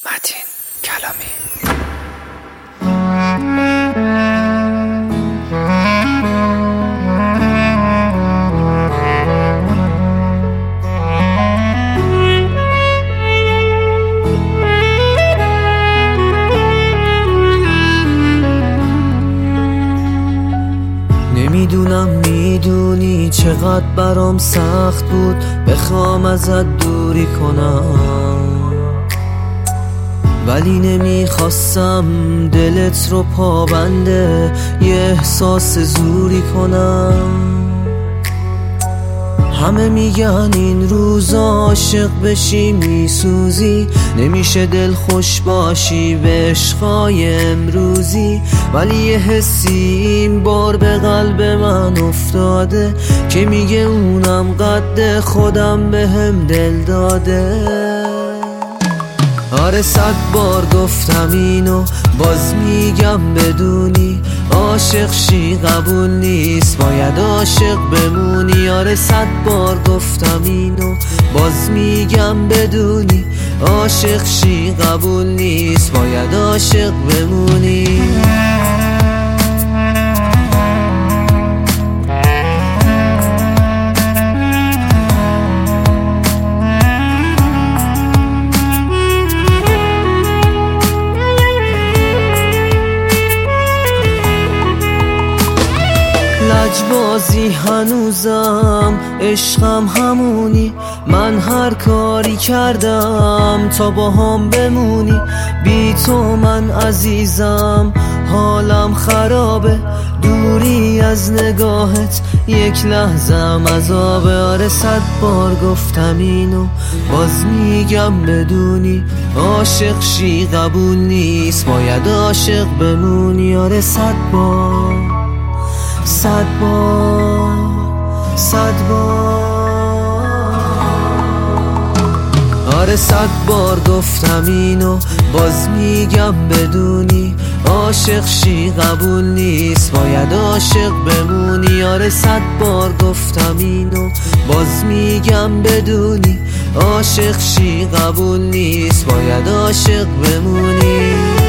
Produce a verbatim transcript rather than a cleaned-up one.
متین کلامی. نمیدونم میدونی چقدر برام سخت بود بخوام ازت دوری کنم، ولی نمیخواستم دلت رو پابنده یه احساس زوری کنم. همه میگن این روزا عاشق بشی میسوزی، نمیشه دل خوش باشی به عشقای امروزی، ولی یه حسی این بار به قلب من افتاده که میگه اونم قد خودم به هم دل داده. آره صد بار گفتم اینو باز میگم بدونی، عاشق شی قبول نیست باید عاشق بمونی. آره صد بار گفتم اینو باز میگم بدونی، عاشق شی قبول نیست باید عاشق بمونی. لجبازی هنوزم عشقم همونی، من هر کاری کردم تا با هم بمونی. بی تو من عزیزم حالم خرابه، دوری از نگاهت یک لحظم عذابه. آره صد بار گفتم اینو باز میگم بدونی، عاشق شی قبول نیست باید عاشق بمونی. آره صد بار صد بار صد بار آره صد بار گفتم اینو باز میگم بدونی، عاشق شی قبول نیست باید عاشق بمونی. آره صد بار گفتم اینو باز میگم بدونی، عاشق شی قبول نیست باید عاشق بمونی.